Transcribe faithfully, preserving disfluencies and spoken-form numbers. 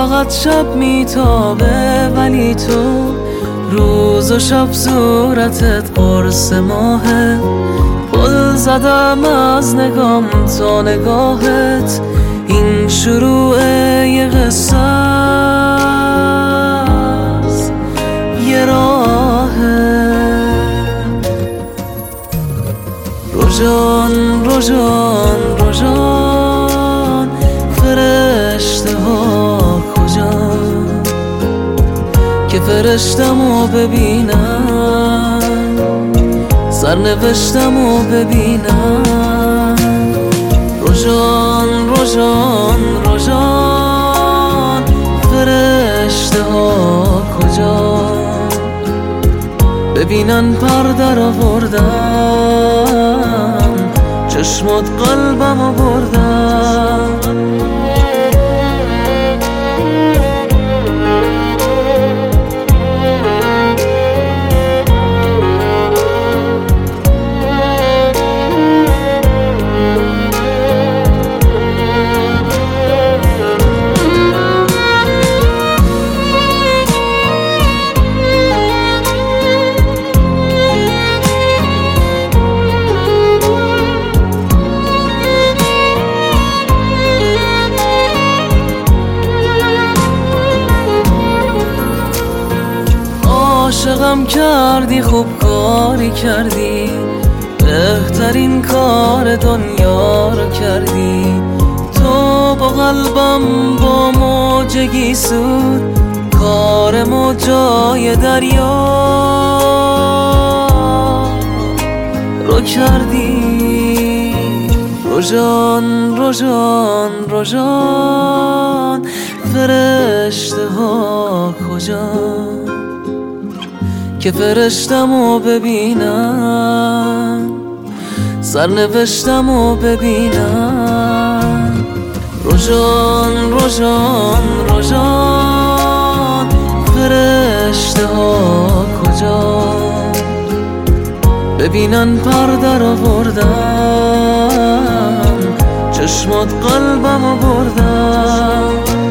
فقط شب میتابه ولی تو روز و شب صورتت قرص ماهه. پل زدم از نگام تا نگاهت، این شروع یه قصه است، یه راهه. روژان روژان روژان فرشته ها کجان که فرشتمو ببینم، سرنوشتمو ببینم. روژان روژان روژان فرشته ها کجان ببینن پر در آوردم، چشمات قلبمو بردم. عاشقم کردی، خوب کاری کردی، بهترین کار دنیا رو کردی. تو با قلبم با موجگی سود، کار موجای دریا رو کردی. روژان روژان روژان فرشته ها کجان که فرشتمو ببینم، سرنوشتمو ببینم. روژان روژان روژان فرشته ها کجان ببینن پر در آوردم، چشمات قلبمو بردم.